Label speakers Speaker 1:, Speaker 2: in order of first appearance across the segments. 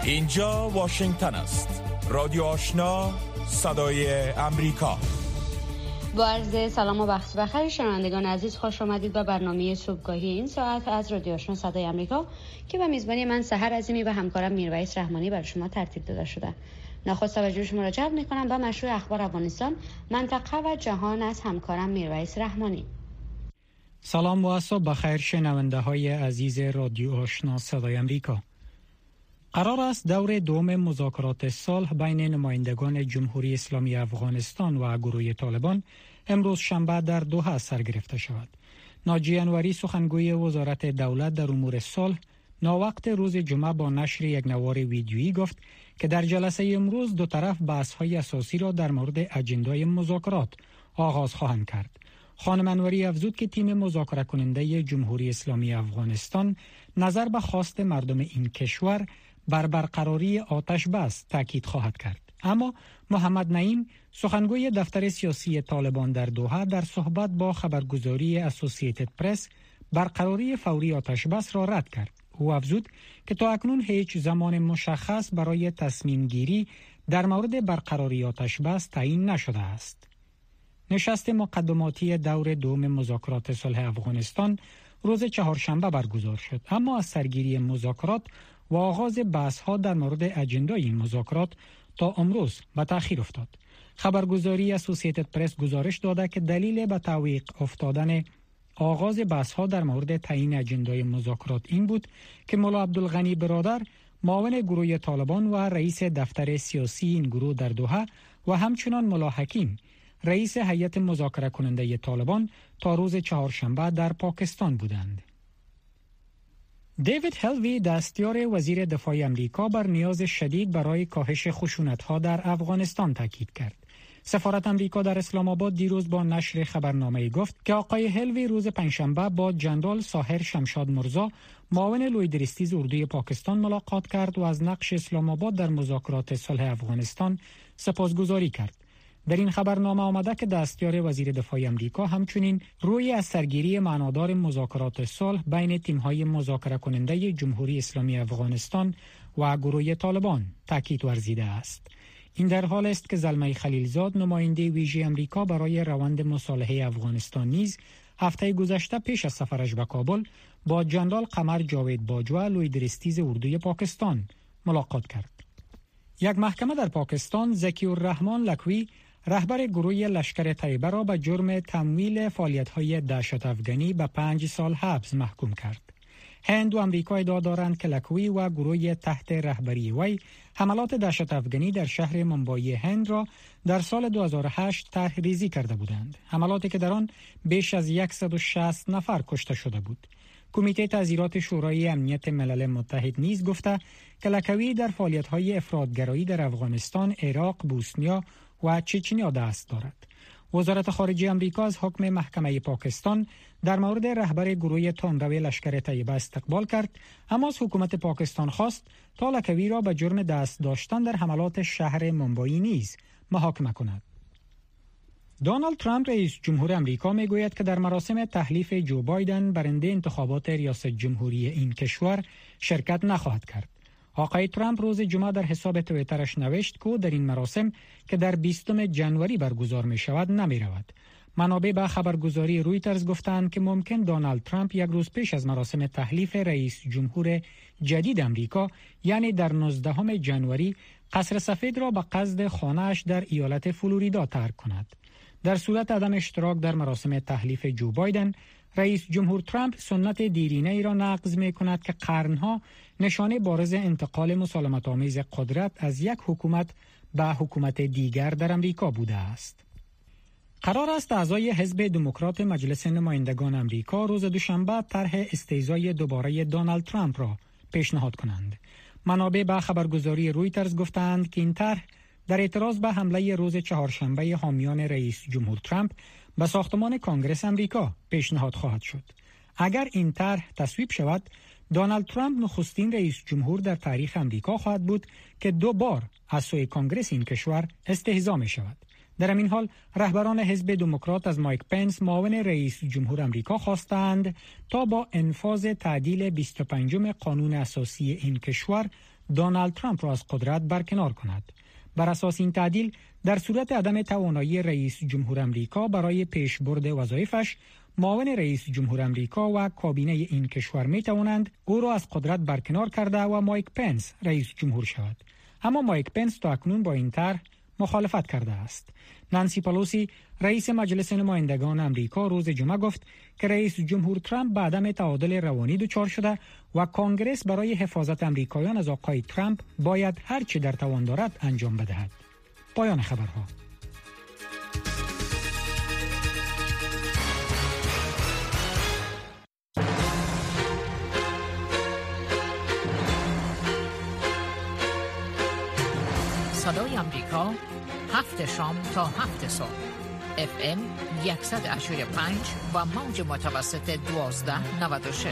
Speaker 1: اینجا واشنگتن است. رادیو آشنا، صدای امریکا.
Speaker 2: با عرض سلام و وقت بخیر شنوندگان عزیز، خوش آمدید به برنامه صبحگاهی این ساعت از رادیو آشنا صدای امریکا که به میزبانی من سحر عظیمی و همکارم میرویس رحمانی برای شما ترتیب داده شده. نخست توجه شما را جلب می‌کنم به مشروع اخبار افغانستان، منطقه و جهان از همکارم میرویس رحمانی.
Speaker 3: سلام و صبح بخیر شنونده های عزیز رادیو آشنا صدای امریکا. قرار است دور دوم مذاکرات صلح بین نمایندگان جمهوری اسلامی افغانستان و گروه طالبان امروز شنبه در دوحه سرگرفته شود. ناجی انوری سخنگوی وزارت دولت در امور صلح ناوقت روز جمعه با نشر یک نوار ویدیویی گفت که در جلسه امروز دو طرف بحث‌های اساسی را در مورد اجندای مذاکرات آغاز خواهند کرد. خانم انوری افزود که تیم مذاکره کننده جمهوری اسلامی افغانستان نظر به خواست مردم این کشور بر برقراری آتش بس تاکید خواهد کرد. اما محمد نعیم سخنگوی دفتر سیاسی طالبان در دوحه در صحبت با خبرگزاری اسوسییتد پرس برقراری فوری آتش بس را رد کرد. او افزود که تا اکنون هیچ زمان مشخص برای تصمیم گیری در مورد برقراری آتش بس تعیین نشده است. نشست مقدماتی دور دوم مذاکرات صلح افغانستان روز چهارشنبه برگزار شد، اما از سرگیری مذاکرات و آغاز بحث‌ها در مورد اجندای این مذاکرات تا امروز به تأخیر افتاد. خبرگزاری اسوسییتد پرس گزارش داده که دلیل به تعویق افتادن آغاز بحث‌ها در مورد تعیین اجندای مذاکرات این بود که ملا عبدالغنی برادر، معاون گروه طالبان و رئیس دفتر سیاسی این گروه در دوحه و همچنان ملا حکیم، رئیس هیئت مذاکره کننده طالبان، تا روز چهارشنبه در پاکستان بودند. دیوید هلوی دستیار وزیر دفاع امریکا بر نیاز شدید برای کاهش خشونت‌ها در افغانستان تاکید کرد. سفارت امریکا در اسلام آباد دیروز با نشر خبرنامه‌ای گفت که آقای هلوی روز پنجشنبه با جنرال ساحر شمشاد مرزا، معاون لویدرستیز اردوی پاکستان ملاقات کرد و از نقش اسلام آباد در مذاکرات صلح افغانستان سپاسگزاری کرد. در این خبرنامه آمده که دستیار وزیر دفاع امریکا همچنین روی از سرگیری معنادار مذاکرات صلح بین تیم‌های مذاکره کننده جمهوری اسلامی افغانستان و گروه طالبان تاکید ورزیده است. این در حال است که زلمه خلیلزاد، نماینده ویژه امریکا برای روند مصالحه افغانستان، نیز هفته گذشته پیش از سفرش به کابل با جنرال قمر جاوید باجوا، لویدرستیز اردوی پاکستان ملاقات کرد. یک محکمه در پاکستان ذکی الرحمن لکوی، رهبر گروه لشکر طیبه، را به جرم تمویل فعالیت‌های دهشت افغانی به 5 سال حبس محکوم کرد. هند و امریکا ادعا دارند که لکوی و گروه تحت رهبری وی حملات دهشت افغانی در شهر ممبئی هند را در سال 2008 طرح‌ریزی کرده بودند. حملاتی که در آن بیش از 160 نفر کشته شده بود. کمیته تحضیرات شورای امنیت ملل متحد نیز گفته که لکوی در فعالیت‌های افراط‌گرایی در افغانستان، عراق، بوسنیا و چچنیا دست دارد. وزارت خارجه امریکا از حکم محکمه پاکستان در مورد رهبر گروه تندرو لشکر طیبه استقبال کرد، اما از حکومت پاکستان خواست تا لکوی را به جرم دست داشتن در حملات شهر ممبئی نیز محاکمه کند. دونالد ترامپ رئیس جمهور امریکا میگوید که در مراسم تحلیف جو بایدن برنده انتخابات ریاست جمهوری این کشور شرکت نخواهد کرد. آقای ترامپ روز جمعه در حساب توییترش نوشت که در این مراسم که در 20 جنوری برگزار می شود نمی رود. منابع به خبرگزاری رویترز گفتند که ممکن دونالد ترامپ یک روز پیش از مراسم تحلیف رئیس جمهور جدید امریکا، یعنی در 19 جنوری، قصر سفید را به قصد خانه‌اش در ایالت فلوریدا ترک کند. در صورت عدم اشتراک در مراسم تحلیف جو بایدن، رئیس جمهور ترامپ سنت دیرینه ای را نقض می کند که قرنها نشانه بارز انتقال مسالمت‌آمیز قدرت از یک حکومت به حکومت دیگر در امریکا بوده است. قرار است اعضای حزب دموکرات مجلس نمایندگان امریکا روز دوشنبه طرح استیضای دوباره دونالد ترامپ را پیشنهاد کنند. منابع به خبرگزاری رویترز گفتند که این طرح در اعتراض به حمله روز چهارشنبه حامیان رئیس جمهور ترامپ به ساختمان کنگره امریکا پیشنهاد خواهد شد. اگر این طرح تصویب شود، دونالد ترامپ نخستین رئیس جمهور در تاریخ امریکا خواهد بود که 2 بار از سوی کنگره این کشور استهزا می شود. در همین حال رهبران حزب دموکرات از مایک پنس، معاون رئیس جمهور امریکا، خواستند تا با انفاذ تعدیل 25 قانون اساسی این کشور دونالد ترامپ را از قدرت برکنار کند. بر اساس این تعدیل در صورت عدم توانایی رئیس جمهور آمریکا برای پیشبرد وظایفش، معاون رئیس جمهور آمریکا و کابینه این کشور می توانند او را از قدرت برکنار کرده و مایک پنس رئیس جمهور شود. اما مایک پنس تا اکنون با این طرح مخالفت کرده است. نانسی پلوسی رئیس مجلس نمایندگان آمریکا روز جمعه گفت که رئیس جمهور ترامپ به عدم تعادل روانی دچار شده و کانگرس برای حفاظت آمریکایان از آقای ترامپ باید هر چه در توان دارد انجام بدهد. پایان خبرها.
Speaker 4: صدای آمریکا 7 شام تا 7 صبح FM 185 و موج متوسط 1296.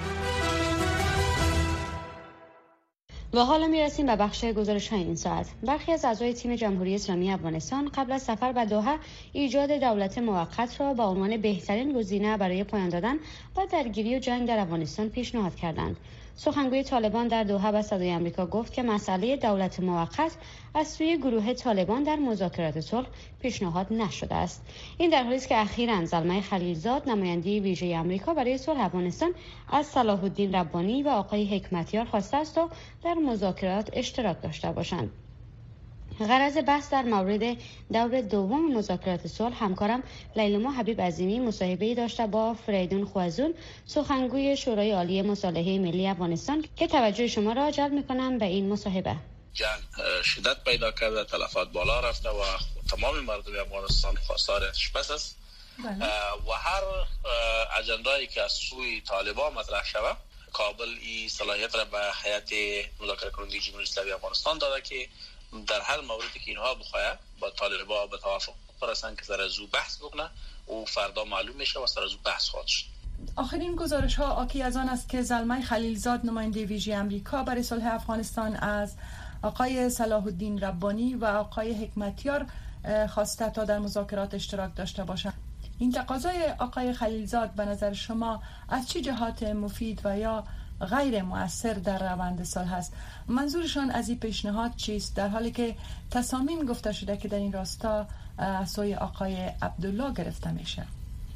Speaker 2: و حالا میرسیم به بخش گزارش‌های این ساعت. برخی از اعضای تیم جمهوری اسلامی افغانستان قبل از سفر به دوحه ایجاد دولت موقت را به عنوان بهترین گزینه برای پایان دادن و درگیری و جنگ در افغانستان پیشنهاد کردند. سخنگوی طالبان در دوحه به صدای آمریکا گفت که مسئله دولت موقت از سوی گروه طالبان در مذاکرات صلح پیشنهاد نشده است. این در حالی است که اخیراً زلمه خلیلزاد نماینده ویژه آمریکا برای صلح افغانستان از صلاح الدین ربانی و آقای حکمتیار خواسته است تا در مذاکرات اشتراک داشته باشند. غرض بحث در مورد دور دوم مذاکرات صلح همکارم لیلما حبیب عظیمی مصاحبه‌ای داشته با فریدون خوازون، سخنگوی شورای عالی مصالحه ملی افغانستان، که توجه شما را جلب می‌کنم به این مصاحبه.
Speaker 5: جنگ شدت پیدا کرده، تلفات بالا رفته و تمام مردم افغانستان خواستارش بس است. و هر اجندایی که از سوی طالبان مطرح شود، کابل این صلاحیت را به هیئت مذاکره کننده جمهوری اسلامی افغانستان داده که در هر موردی که اینها بخواهد با طالبان به توافق برسن که سر از او بحث بکنه و فردا معلوم میشه و سر از او بحث خواهد شد.
Speaker 6: آخرین گزارش ها آکی از آن است که زلمه خلیلزاد نماینده ویژه آمریکا برای صلح افغانستان از آقای صلاح الدین ربانی و آقای حکمتیار خواسته تا در مذاکرات اشتراک داشته باشند. این تقاضای آقای خلیلزاد به نظر شما از چه جهات مفید و یا غیر مؤثر در روند صلح است؟ منظورشان از این پیشنهاد چیست، در حالی که تصامیم گفته شده که در این راستا از سوی آقای عبدالله گرفته میشه؟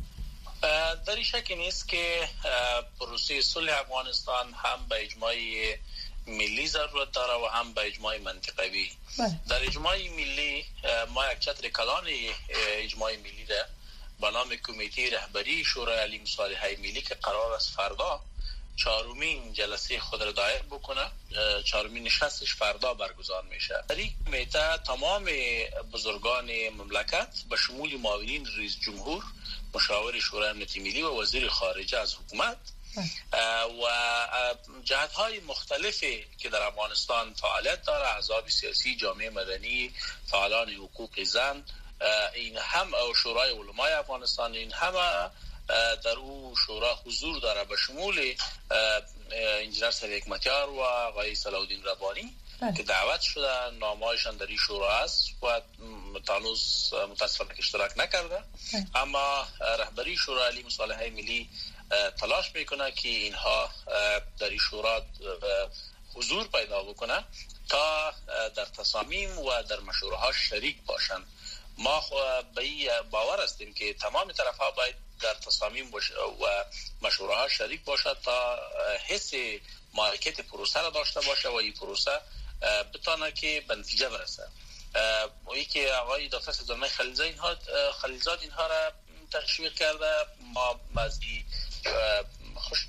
Speaker 5: در این شکی نیست که پروسه صلح افغانستان هم به اجماع ملی ضرورت داره و هم به اجماع منطقوی. در اجماع ملی ما یک چتر کلان اجماع ملی را به نام کمیته رهبری شورای عالی مصالحه ملی که قرار است فردا چهارمین جلسه خود را دایر بکنه، چهارمین نشستش فردا برگزار میشه. در این کمیته تمام بزرگان مملکت به شمول معاونین رئیس جمهور، مشاور شورای امنیت ملی و وزیر خارجه از حکومت و جهت‌های مختلفی که در افغانستان فعالیت داره، احزاب سیاسی، جامعه مدنی، فعالان حقوق زن، این هم شورای علمای افغانستان، این همه در او شورا حضور داره به شمول انجینر سید حکمتیار و آقای صلاح الدین ربانی که دعوت شده، نامه‌هایشان در این شورا است و تانوز متاسفانه اشتراک نکرده. اما رهبری شورای عالی مصالحه ملی تلاش میکنه که اینها در این شورا حضور پیدا بکنه تا در تصامیم و در مشوره‌ها شریک باشند. ما به این باور هستیم که تمام طرف‌ها باید در تصامیم و مشوره‌ها شریک باشد تا حس مالکیت پروسه را داشته باشه و این پروسه بتونه که به نتیجه برسه. و که آقای دکتر زلمه خلیلزاد اینها را تشویق کرده، ما مزید خوش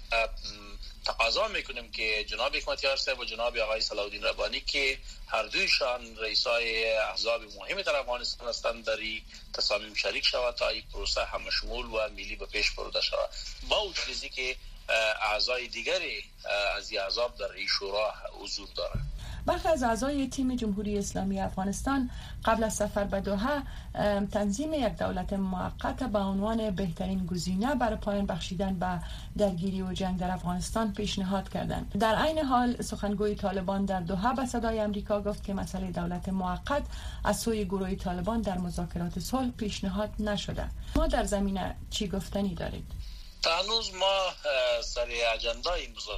Speaker 5: تقاضا میکنیم که جناب حکمتیار صاحب و جناب آقای صلاح الدین ربانی که هر دویشان رئیسای احزاب مهمی در افغانستان هستند در این تصامیم شریک شود تا این پروسه همشمول و ملی به پیش برده شود. با وجود که اعضای دیگری از این احزاب در این شورا حضور دارند.
Speaker 6: برخی از اعضای تیم جمهوری اسلامی افغانستان قبل از سفر به دوحه تنظیم یک دولت موقت به عنوان بهترین گزینه برای پایان بخشیدن به درگیری و جنگ در افغانستان پیشنهاد کردند. در عین حال سخنگوی طالبان در دوحه به صدای آمریکا گفت که مسئله دولت موقت از سوی گروه طالبان در مذاکرات صلح پیشنهاد نشده. ما در زمینه چی گفتنی دارید؟
Speaker 5: تا هنوز ما سر اجندای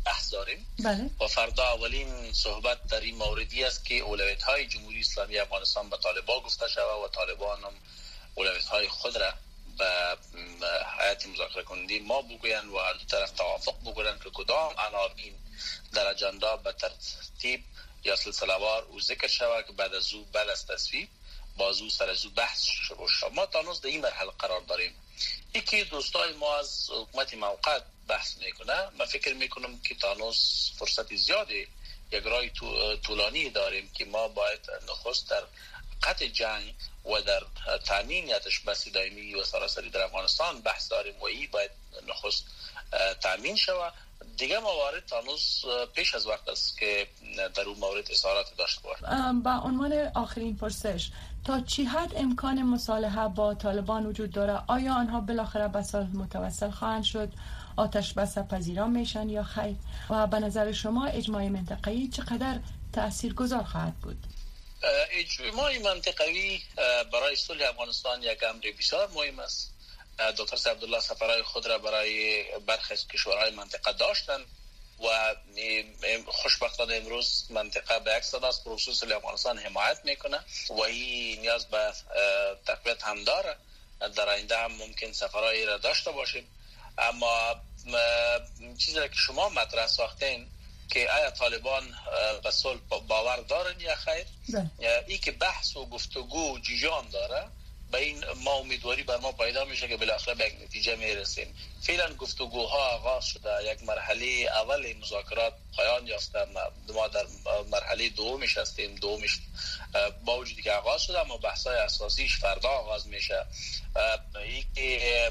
Speaker 5: بحث داریم.
Speaker 6: بله.
Speaker 5: و فردا اولین صحبت در این موردی است که اولویت‌های جمهوری اسلامی افغانستان به طالبان گفته شود و طالبان هم اولویت‌های خود را به هیئت مذاکره کننده ما بگویند و هر دو طرف توافق بگیرند که کدام عناوین در اجندا به ترتیب یا سلسله‌وار او ذکر شود که بعد از تصویب بازو سر از بحث شروع شد. ما تا هنوز در این مرحله قرار داریم. یکی دوستای ما از حکومت موقت بحث میکنه. من فکر میکنم که تا هنوز فرصت زیادی یک راه طولانی داریم که ما باید نخست در قطع جنگ و در تامین آتش بس دائمی و سراسری در افغانستان بحث داریم و این باید نخست تامین شود. دیگه موارد هنوز پیش از وقت است که در اون مورد اظهارات داشته باشیم.
Speaker 6: با عنوان آخرین پرسش، تا چی حد امکان مصالحه با طالبان وجود داره؟ آیا آنها بالاخره به صلح متوسل خواهند شد؟ آتش بس پذیران میشن یا خیر؟ و به نظر شما اجماع منطقه‌ای چقدر تاثیرگذار خواهد بود؟
Speaker 5: اجماع منطقه‌ای برای صلح افغانستان یک امر بسیار مهم است. دکتر عبدالله سفرهای خود را برای برخی از کشورهای منطقه داشتند و خوشبختانه امروز منطقه به یک صدا است خصوص صلح افغانستان حمایت میکنه و این نیاز به تقویت هم داره. در آینده هم ممکن سفرهایی را داشته باشیم. اما چیزی که شما مطرح ساختین که آیا طالبان به صلح باور دارن یا خیر، این که بحث و گفتگو جیجان داره، به این ما امیدواری بر ما پیدا میشه که بالاخره به یک نتیجه میرسیم. فعلا گفتگوها آغاز شده، یک مرحله اول مذاکرات پایان یافته، ما در مرحله دومش هستیم. دومش با وجودی که آغاز شده اما بحث‌های اساسیش فردا آغاز میشه. این که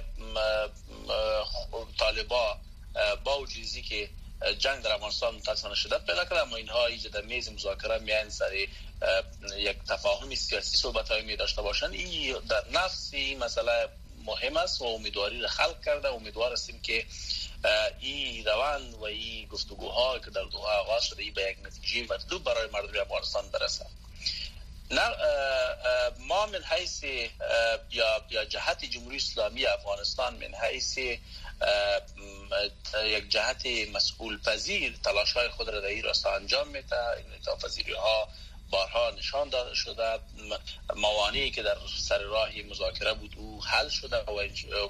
Speaker 5: طالبان با وجودی که جنگ در افغانستان متأسفانه شدت پیدا کرده اما اینها ایجاد میز مذاکره میان سر یک تفاهم سیاسی صحبت‌های می داشته باشند. این در نفس این مسئله مهم است و امیدواری را خلق کرده. امیدوار هستیم که این روند و این گفتگوها که در دوحه آغاز شده این به یک نتیجه مطلوب برای مردم افغانستان برسد. ما من حیث یا جهت جمهوری اسلامی افغانستان من حیث یک جهت مسئول پذیر تلاش‌های خود را در این راستا انجام میده. این پذیری‌ها بارها نشان داده شده. موانعی که در سر راه مذاکره بود او حل شده و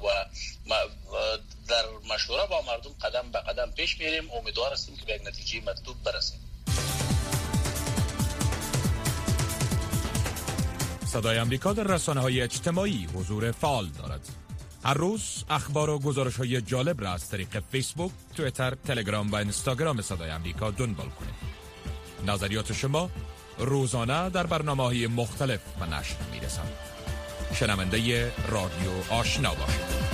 Speaker 5: در مشوره با مردم قدم به قدم پیش میریم. امیدوار هستیم که به یک نتیجه مطلوب برسیم.
Speaker 1: صدای آمریکا در رسانه‌های اجتماعی حضور فعال دارد. هر روز اخبار و گزارش‌های جالب را از طریق فیسبوک، توییتر، تلگرام و اینستاگرام صدای آمریکا دنبال کنید. نظریات شما روزانه در برنامه‌های مختلف به نشر می‌رسد. شنونده رادیو آشنا باشید.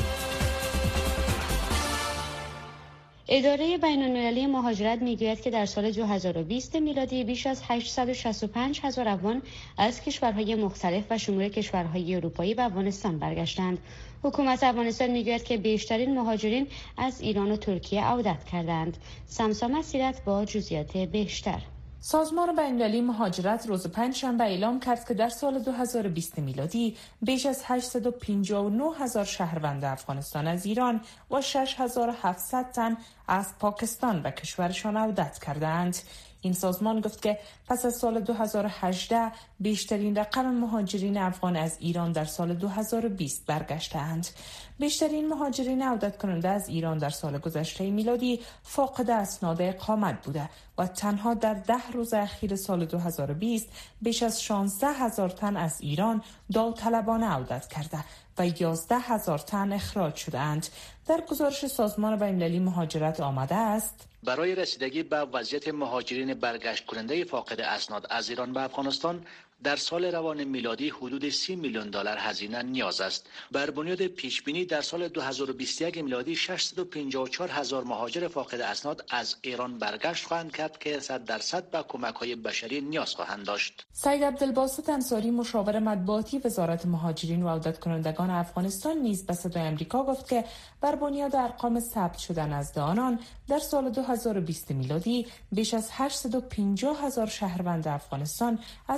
Speaker 2: اداره بین‌المللی مهاجرت میگوید که در سال 2020 میلادی بیش از 865,000 افغان از کشورهای مختلف و شمول کشورهای اروپایی به افغانستان برگشتند. حکومت افغانستان میگوید که بیشترین مهاجرین از ایران و ترکیه عودت کردند. سمسا مسیرت با جزئیات بیشتر.
Speaker 7: سازمان بین‌المللی مهاجرت روز پنجشنبه اعلام کرد که در سال 2020 میلادی بیش از 859,000 شهروند افغانستان از ایران و 6,700 تن از پاکستان به کشورشان عودت کردند. این سازمان گفت که پس از سال 2018 بیشترین رقم مهاجرین افغان از ایران در سال 2020 برگشتند. بیشترین مهاجرین عودت کننده از ایران در سال گذشته میلادی فاقد اسناد اقامت بوده و تنها در 10 روز اخیر سال 2020 بیش از 16,000 تن از ایران داوطلبانه عودت کرده و 11,000 تن اخراج شدند. در گزارش سازمان بین‌المللی مهاجرت آمده است
Speaker 8: برای رسیدگی به وضعیت مهاجرین برگشت کننده فاقد اسناد از ایران به افغانستان در سال روان میلادی حدود 30 میلیون دلار هزینه نیاز است. بر بنیاد پیشبینی در سال 2021 میلادی 654,000 مهاجر فاقد اسناد از ایران برگشت خواهند کرد که 100% به کمک‌های بشری نیاز خواهند داشت.
Speaker 7: سید عبدالباسط انصاری مشاور مطبوعاتی وزارت مهاجرین و عودت کنندگان افغانستان نیز به صدای آمریکا گفت که بر بنیاد ارقام ثبت شده نزد آنان در سال 2020 میلادی بیش از 850,000 شهروند افغانستان از کشورهای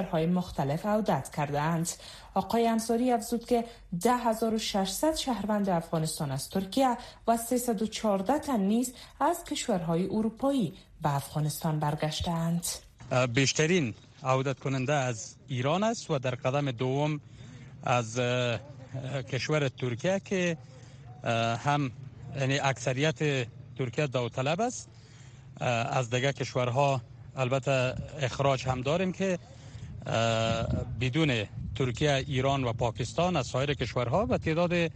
Speaker 7: کشورهای مختلف عودت کردند. آقای انصاری افزود که 10,600 شهروند افغانستان از ترکیه و 314 تن نیز از کشورهای اروپایی به افغانستان برگشتند.
Speaker 9: بیشترین عودت کننده از ایران است و در قدم دوم از کشور ترکیه که هم یعنی اکثریت ترکیه داوطلب است. از دیگر کشورها البته اخراج هم داریم که بدون ترکیه، ایران و پاکستان از سایر کشورها و تعداد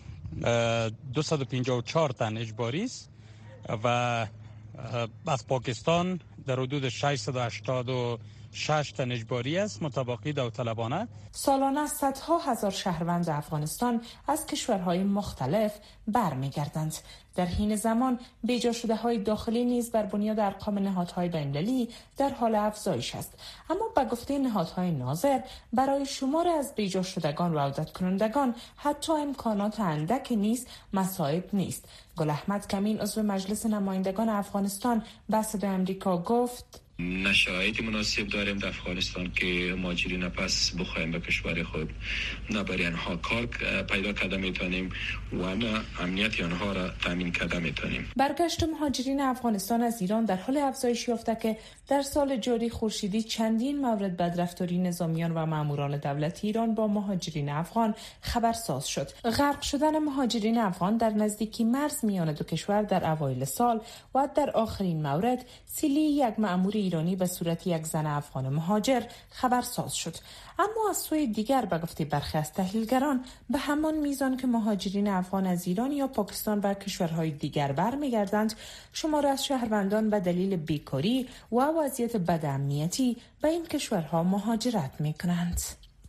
Speaker 9: 254 تن اجباری است و از پاکستان در حدود 686 تن اجباری است متبقی داوطلبانه.
Speaker 7: سالانه صدها هزار شهروند افغانستان از کشورهای مختلف برمیگردند. در حین زمان بیجا شده های داخلی نیز بر بنیاد ارقام نهادهای بین‌المللی در حال افزایش است، اما به گفته نهادهای ناظر برای شمار از بیجا شدگان و عودت کنندگان حتی امکانات اندک نیز مساعد نیست. گل احمد کمین عضو مجلس نمایندگان افغانستان به صدای آمریکا گفت
Speaker 10: نه شرایط مناسب داریم در افغانستان که مهاجرین پس بخوایم به کشور خود، نه برای آنها کار پیدا کرده میتونیم و نه امنیت آنها را تامین کرده میتونیم.
Speaker 7: برگشت مهاجرین افغانستان از ایران در حال افزایش یافته که در سال جاری خورشیدی چندین مورد بدرفتاری نظامیان و ماموران دولتی ایران با مهاجرین افغان خبرساز شد. غرق شدن مهاجرین افغان در نزدیکی مرز میان دو کشور در اوایل سال و در آخرین مورد سیلی یک مأمور ایرانی به صورت یک زن افغان مهاجر خبرساز شد. اما از سوی دیگر به گفته برخی از تحلیلگران به همان میزان که مهاجرین افغان از ایران یا پاکستان و کشورهای دیگر برمیگردند، شمار از شهروندان به دلیل بیکاری و وضعیت بد امنیتی به این کشورها مهاجرت میکنند.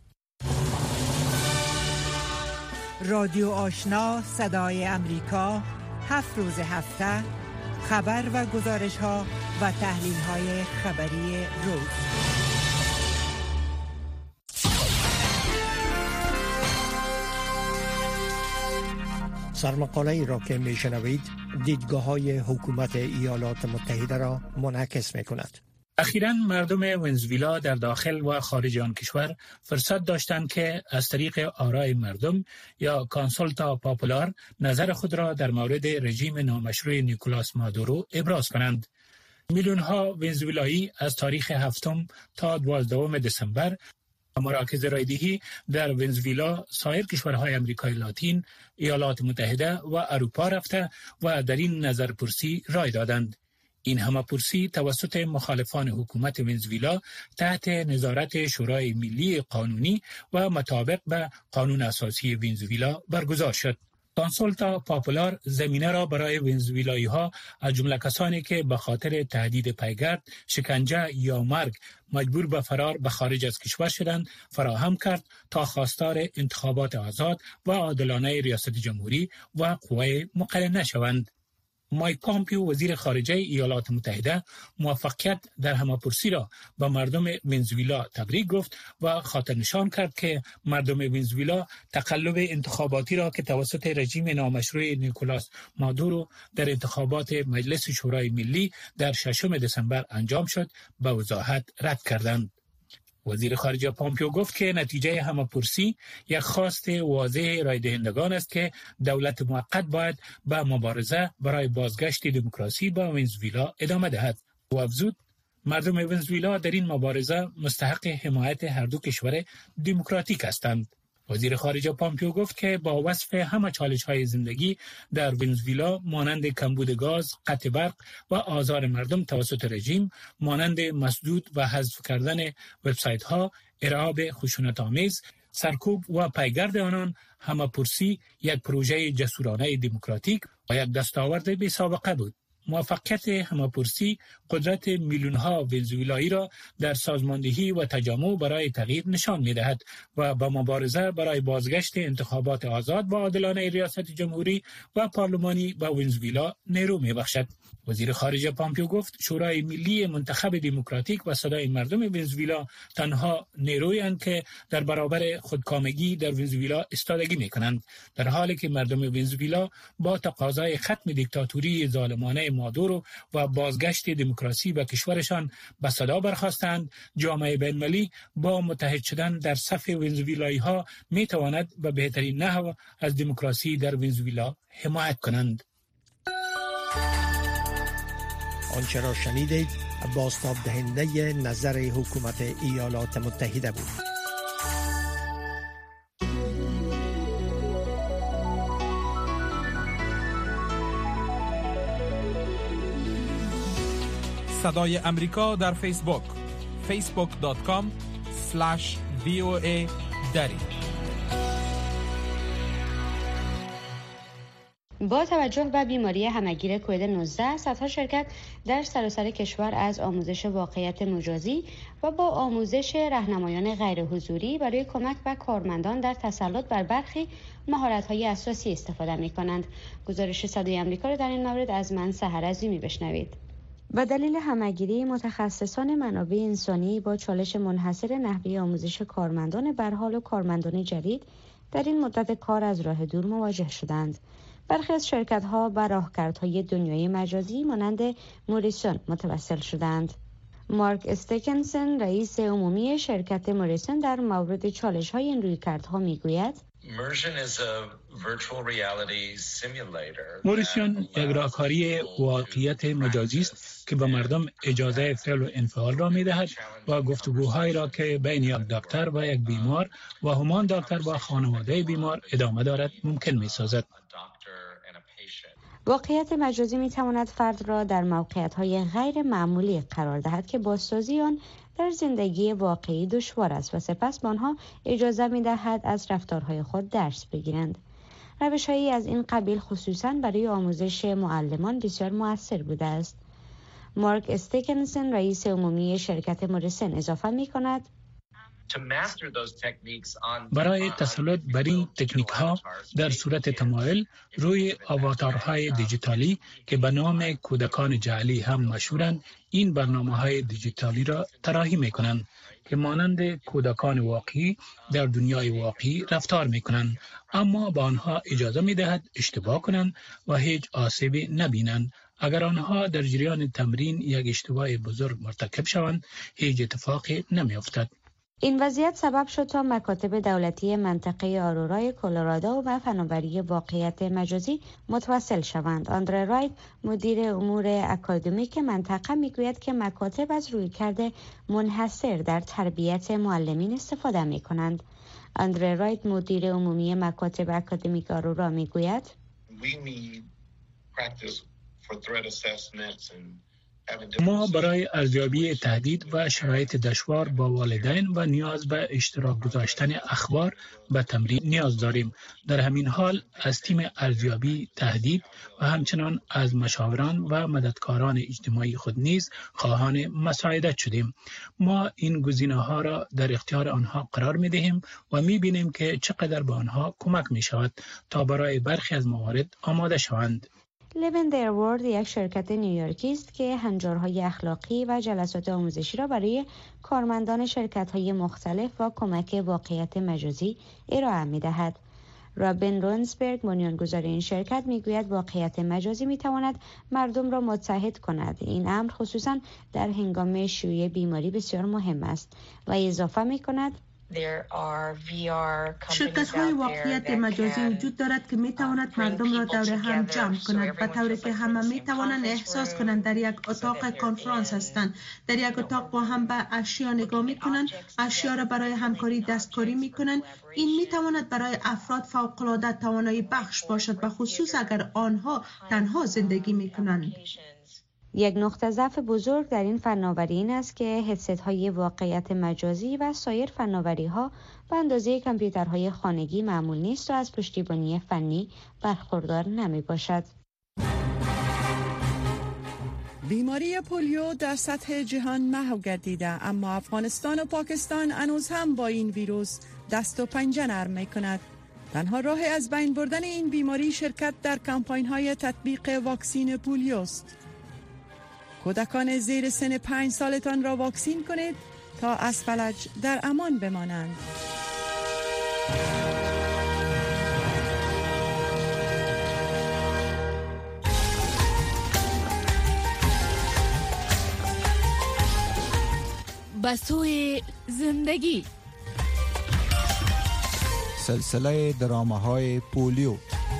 Speaker 11: رادیو آشنا صدای امریکا 7 روز هفته خبر و گزارش ها و تحلیل های خبری روز.
Speaker 12: سرمقاله ای را که می شنوید دیدگاه های حکومت ایالات متحده را منعکس می کند.
Speaker 13: اخیراً مردم ونزوئلا در داخل و خارج آن کشور فرصت داشتند که از طریق آرای مردم یا کانسولتا پاپولار نظر خود را در مورد رژیم نامشروع نیکولاس مادورو ابراز کنند. میلیون‌ها ونزوئلایی از تاریخ 7 تا 12 دسامبر مراکز رایدهی در ونزوئلا، سایر کشورهای آمریکای لاتین، ایالات متحده و اروپا رفته و در این نظرپرسی رای دادند. این همه‌پرسی توسط مخالفان حکومت ونزوئلا تحت نظارت شورای ملی قانونی و مطابق به قانون اساسی ونزوئلا برگزار شد. کانسولتا پاپولار زمینه را برای ونزوئلایی‌ها از جمله کسانی که به خاطر تهدید پیگرد، شکنجه یا مرگ مجبور به فرار به خارج از کشور شدند فراهم کرد تا خواستار انتخابات آزاد و عادلانه ریاست جمهوری و قوای مقننه شوند. مایک پامپیو وزیر خارجه ایالات متحده موفقیت در همه‌پرسی را به مردم ونزوئلا تبریک گفت و خاطر نشان کرد که مردم ونزوئلا تقلب انتخاباتی را که توسط رژیم نامشروع نیکولاس مادورو در انتخابات مجلس شورای ملی در 6 دسامبر انجام شد به وضاحت رد کردند. وزیر خارجه پامپیو گفت که نتیجه همه‌پرسی یک خواست واضح رای دهندگان است که دولت موقت باید به مبارزه برای بازگشت دموکراسی به ونزوئلا ادامه دهد. او افزود مردم ونزوئلا در این مبارزه مستحق حمایت هر دو کشور دموکراتیک هستند. وزیر خارجه پامپیو گفت که با وصف همه چالش‌های زندگی در ونزوئلا مانند کمبود گاز، قطع برق و آزار مردم توسط رژیم، مانند مسدود و حذف کردن وبسایت‌ها، ارعاب خشونت‌آمیز، سرکوب و پیگرد آنان، همه‌پرسی یک پروژه جسورانه دموکراتیک و یک دستاورد بی‌سابقه بود. موفقیت همه‌پرسی قدرت میلیون‌ها ونزوئلایی را در سازماندهی و تجمع برای تغییر نشان می‌دهد و با مبارزه برای بازگشت انتخابات آزاد و عادلانه ریاست جمهوری و پارلمانی به ونزوئلا نیرو می‌بخشد. وزیر خارجه پامپیو گفت شورای ملی منتخب دموکراتیک و صدای مردم ونزوئلا تنها نیرویند که در برابر خودکامگی در ونزوئلا ایستادگی می‌کنند، در حالی که مردم ونزوئلا با تقاضای ختم دیکتاتوری ظالمانه رژیم مادورو و بازگشت دموکراسی به کشورشان به صدا برخاستند، جامعه بین‌المللی با متحد شدن در صف ونزوئلایی ها می تواند به بهترین نحو از دموکراسی در ونزوئلا حمایت کنند.
Speaker 12: آنچه را شنیدید بازتاب دهنده نظر حکومت ایالات متحده بود.
Speaker 1: صدای امریکا در فیسبوک facebook.com/VOA دری.
Speaker 2: با توجه به بیماری همهگیر کووید 19 صدها شرکت در سراسر کشور از آموزش واقعیت مجازی و با آموزش راهنمایان غیر حضوری برای کمک به کارمندان در تسلط بر برخی مهارت‌های اساسی استفاده می‌کنند. گزارش صدای آمریکا را در این مورد از من سحر عظیمی بشنوید. به دلیل همهگیری متخصصان منابع انسانی با چالش منحصر نحوه آموزش کارمندان به حال و کارمندان جدید در این مدت کار از راه دور مواجه شدند. برخی از شرکت‌ها به راهکردهای دنیای مجازی مانند موریسون متوسل شدند. مارک استکنسن رئیس عمومی شرکت موریسون در مورد چالش‌های این رویکردها می‌گوید:
Speaker 13: موریسون یک راهکاری واقعیت مجازی است که به مردم اجازه فعل و انفعال را می‌دهد و گفتگوهایی را که بین یک دکتر و یک بیمار و همان دکتر با خانواده بیمار ادامه دارد ممکن می‌سازد.
Speaker 2: واقعیت مجازی می‌تواند فرد را در موقعیت‌های غیر معمولی قرار دهد که بازسازی آن در زندگی واقعی دشوار است و سپس به آنها اجازه می‌دهد از رفتارهای خود درس بگیرند. روش‌هایی از این قبیل خصوصاً برای آموزش معلمان بسیار مؤثر بوده است. مارک استکنسن رئیس عمومی شرکت موریسون اضافه می‌کند:
Speaker 13: برای تسلط بر این تکنیک ها در صورت تمایل روی آواتارهای دیجیتالی که به نام کودکان جعلی هم مشهورند، این برنامه های دیجیتالی را طراحی می کنند که مانند کودکان واقعی در دنیای واقعی رفتار می کنند، اما به آنها اجازه می دهد اشتباه کنند و هیچ آسیبی نبینند. اگر آنها در جریان تمرین یک اشتباه بزرگ مرتکب شوند، هیچ اتفاقی نمی افتد.
Speaker 2: این وضعیت سبب شد تا مکاتب دولتی منطقه آرورای کلرادو و فناوری واقعیت مجازی متوسل شوند. آندره رایت مدیر امور اکادمیک منطقه میگوید که مکاتب از رویکرد منحصر در تربیت معلمین استفاده می کنند. آندره رایت مدیر عمومی مکاتب اکادمیک آرورا میگوید:
Speaker 13: ما برای ارزیابی تهدید و شرایط دشوار با والدین و نیاز به اشتراک گذاشتن اخبار به تمرین نیاز داریم. در همین حال از تیم ارزیابی تهدید و همچنان از مشاوران و مددکاران اجتماعی خود نیز خواهان مساعدت شدیم. ما این گزینه‌ها را در اختیار آنها قرار می‌دهیم و می‌بینیم که چقدر به آنها کمک می‌شود تا برای برخی از موارد آماده شوند.
Speaker 2: لوندر ورد یک شرکت نیویورکی است که هنجارهای اخلاقی و جلسات آموزشی را برای کارمندان شرکت‌های مختلف با کمک واقعیت مجازی ارائه می‌دهد. رابین رونسبرگ بنیانگذار این شرکت می‌گوید واقعیت مجازی می‌تواند مردم را متحد کند. این امر خصوصاً در هنگام شیوع بیماری بسیار مهم است و اضافه می‌کند:
Speaker 14: شرکت‌های واقعیت مجازی وجود دارد که می‌تواند مردم را دور هم جمع کند به طوری که همه می‌توانند احساس کنند در یک اتاق کنفرانس هستند، در یک اتاق با هم به اشیا نگاه می‌کنند، اشیا را برای همکاری دستکاری می‌کنند. این می‌تواند برای افراد فوق‌العاده توانایی بخش باشد، به خصوص اگر آنها تنها زندگی می‌کنند.
Speaker 2: یک نقطه ضعف بزرگ در این فناوری این است که هدست‌های واقعیت مجازی و سایر فناوری‌ها به اندازه کامپیوترهای خانگی معمول نیست و از پشتیبانی فنی برخوردار نمی‌باشد.
Speaker 6: بیماری پولیو در سطح جهان محو گردیده، اما افغانستان و پاکستان هنوز هم با این ویروس دست و پنجه نرم می‌کند. تنها راه از بین بردن این بیماری شرکت در کمپاین‌های تطبیق واکسین پولیو است. کودکان زیر سن 5 سالتان را واکسین کنید تا از فلج در امان بمانند.
Speaker 15: به سوی زندگی.
Speaker 16: سلسله درامه‌های پولیو.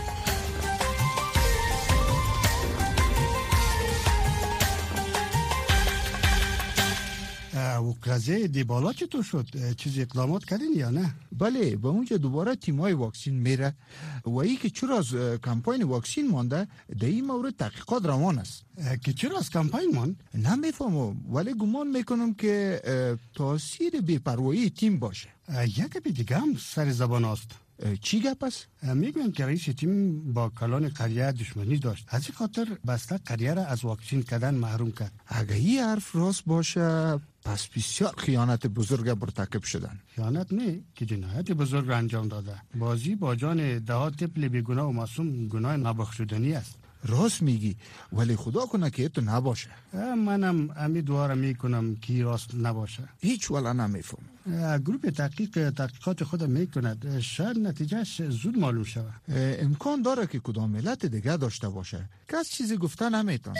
Speaker 17: قضیه دیبالا چطور شد؟ چیز اقدامات کردین یا نه؟
Speaker 16: بله، به اونجا دوباره تیمای واکسین میره و ای که چرا از کمپاین واکسین مانده در این مورد تحقیقات روان است.
Speaker 17: که چرا از کمپاین ماند؟
Speaker 16: نمیفهمم، ولی گمان میکنم که تاثیر بی‌پروایی تیم باشه.
Speaker 17: یک دیگه هم سر زبان است.
Speaker 16: چی گپ است؟
Speaker 17: میگن که رئیس تیم با کلان قریه دشمنی داشت، از این خاطر بسته قریه را از واکسین کردن محروم کرد.
Speaker 16: اگه این حرف راست باشه پس بسیار خیانت بزرگ مرتکب شدن.
Speaker 17: خیانت نه، که جنایت بزرگ را انجام داده. بازی با جان 10 طفل بیگناه و معصوم گناه نابخشودنی است.
Speaker 16: راست میگی، ولی خدا کنه که تو نباشه.
Speaker 17: منم امی دعا را میکنم که راست نباشه.
Speaker 16: هیچ ولا نمیفهم.
Speaker 17: گروه تحقیقات خود میکند، شاید نتیجهش زود معلوم شود.
Speaker 16: امکان داره که کدام ملت دیگه داشته باشه. کس چیزی گفته نمیتونه.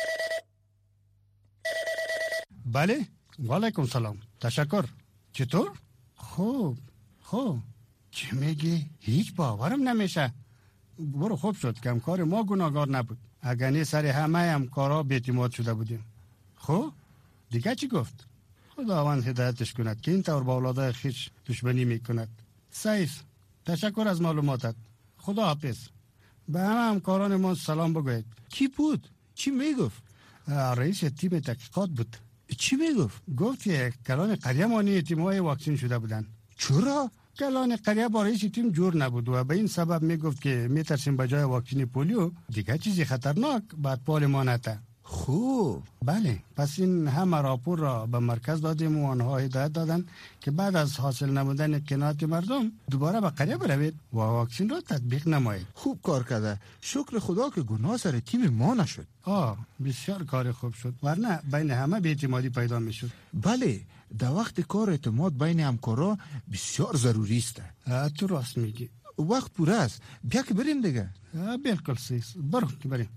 Speaker 17: بله، وعلیکم سلام. تشکر. چطور؟ خوب. چی میگی؟ هیچ باورم نمیشه. برو، خوب شد که کار ما گناهکار نبود. اگر نه سر همه هم کارا بی‌اعتماد شده بودیم. خب دیگه چی گفت؟ خداوند هدایتش کند که این طور با اولادای خویش دشمنی میکند. سعیف، تشکر از معلوماتت. خدا حافظ. به همه همکاران ما سلام بگوید.
Speaker 16: کی بود؟ چی میگفت؟
Speaker 17: رئیس تیم تحقیقات بود.
Speaker 16: چی میگفت؟
Speaker 17: گفت که کلان قریه مانی تیم‌های واکسین شده بودن.
Speaker 16: چرا؟
Speaker 17: کلان قریه با رئیس تیم جور نبود و به این سبب میگفت که میترسیم به جای واکسین پولیو دیگه چیزی خطرناک بعد پال ما نته.
Speaker 16: خوب.
Speaker 17: بله، پس این همه راپور را به مرکز دادیم و آنها هدایت دادن که بعد از حاصل نمودن قناعت مردم دوباره به قریه بروید و واکسین را تطبیق نمایید.
Speaker 16: خوب کار کرده. شکر خدا که گناه سر تیم ما نشد.
Speaker 17: بسیار کار خوب شد، ورنه بین همه بی‌اعتمادی پیدا میشد.
Speaker 16: بله، در وقت کار اعتماد بین همکارا بسیار ضروری است.
Speaker 17: تو راست میگی.
Speaker 16: وقت پوره است، بیا که بریم دیگه.
Speaker 17: بالکل سیس، برو که بریم.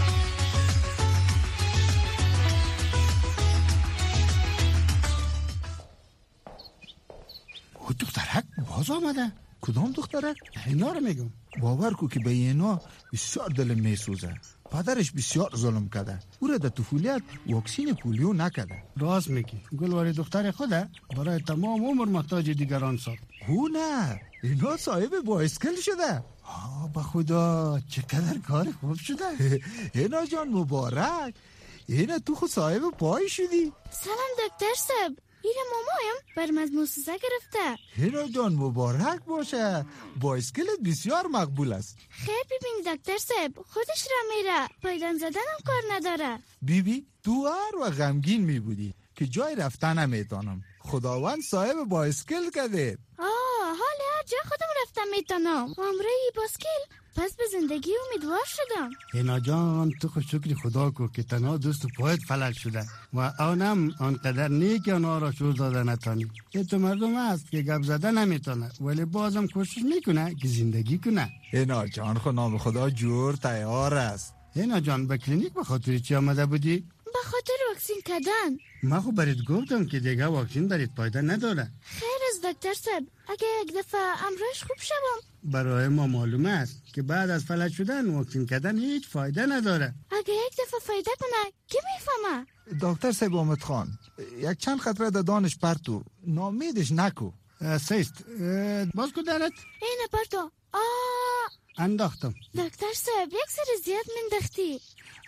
Speaker 17: او دخترک باز آمده.
Speaker 16: کدام دخترک؟
Speaker 17: اینا رو میگم.
Speaker 16: باور کو که به اینا بسیار دلم میسوزه. پدرش بسیار ظلم کرده. او را در طفولیت واکسین پولیو نکرده.
Speaker 17: راست میگی. گلواری دختر خوده برای تمام عمر محتاج دیگران ساخت.
Speaker 16: او نه، اینا صاحب بایسکل شده.
Speaker 17: به خدا چقدر کار خوب شده.
Speaker 16: اینا جان مبارک. اینا تو خود صاحب پای شدی.
Speaker 15: سلام دکتر صاحب، ایره مامایم برم از موسسه گرفته.
Speaker 16: هینا جان مبارک باشه. بایسکلت بسیار مقبول است.
Speaker 15: خیر ببین دکتر صاحب، خودش را میره، پایدن زدنم کار نداره.
Speaker 16: بیبی تو هر و غمگین می بودی که جای رفتن نمیتانم. خداوند صاحب بایسکل کرده.
Speaker 15: حال هر جا خودم رفتم میتونم. عمره بایسکل، پس به زندگی امیدوار شدم.
Speaker 17: هینا جان تو خود شکر خدا کو که تنها دوست پایت فلج شده و آنم آنقدر نیک آنها را شور داده نتانی. تو مردم هست که گپ زده نمیتونه ولی بازم کوشش میکنه که زندگی کنه.
Speaker 16: هینا جان خود نام خدا جور تیار است.
Speaker 17: هینا جان به کلینیک به خاطر چی آمده بودی؟
Speaker 15: به خاطر واکسین کردن.
Speaker 17: ما خب برات گفتم که دیگه واکسین برات فایده نداره.
Speaker 15: خیر از دکتر صاحب، اگه یک دفعه امروز خوب شوم.
Speaker 17: برای ما معلومه است که بعد از فلج شدن واکسین کردن هیچ فایده نداره.
Speaker 15: اگه یک دفعه فایده کنه کی میفهمه؟
Speaker 16: دکتر صاحب احمد خان، یک چند خطره در دانش پرتو، نامیدش نکو.
Speaker 17: سیست باز کو درت؟
Speaker 15: اینه پرتو.
Speaker 17: انداختم.
Speaker 15: دکتر صاحب یک سر زیاد مندختی.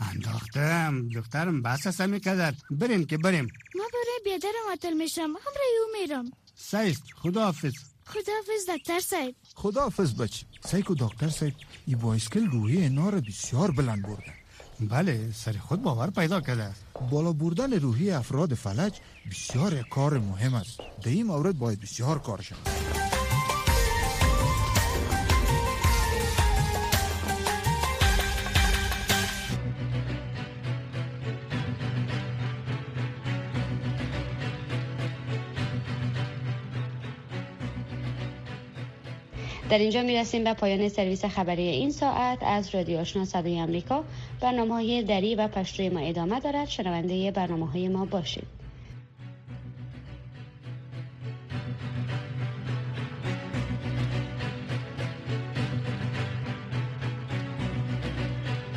Speaker 17: انداختم دخترم، بس است میکدر. بریم که بریم.
Speaker 15: ما برای بیادر معطل میشم، هم رایو میرم.
Speaker 17: سیست خداحافظ.
Speaker 15: خداحافظ دکتر صاحب.
Speaker 16: خداحافظ بچه. سیکو دکتر صاحب، این بایسکل روحی اینا رو بسیار بلند برده.
Speaker 17: بله، سر خود باور پیدا کرده است.
Speaker 16: بالا بردن روحی افراد فلج بسیار کار مهم است. در این مورد باید بسیار کار شود.
Speaker 2: در اینجا میرسیم به پایان سرویس خبری این ساعت از رادیو آشنا صدای آمریکا. برنامه‌های دری و پشتوی ما ادامه دارد. شنونده برنامه‌های ما باشید.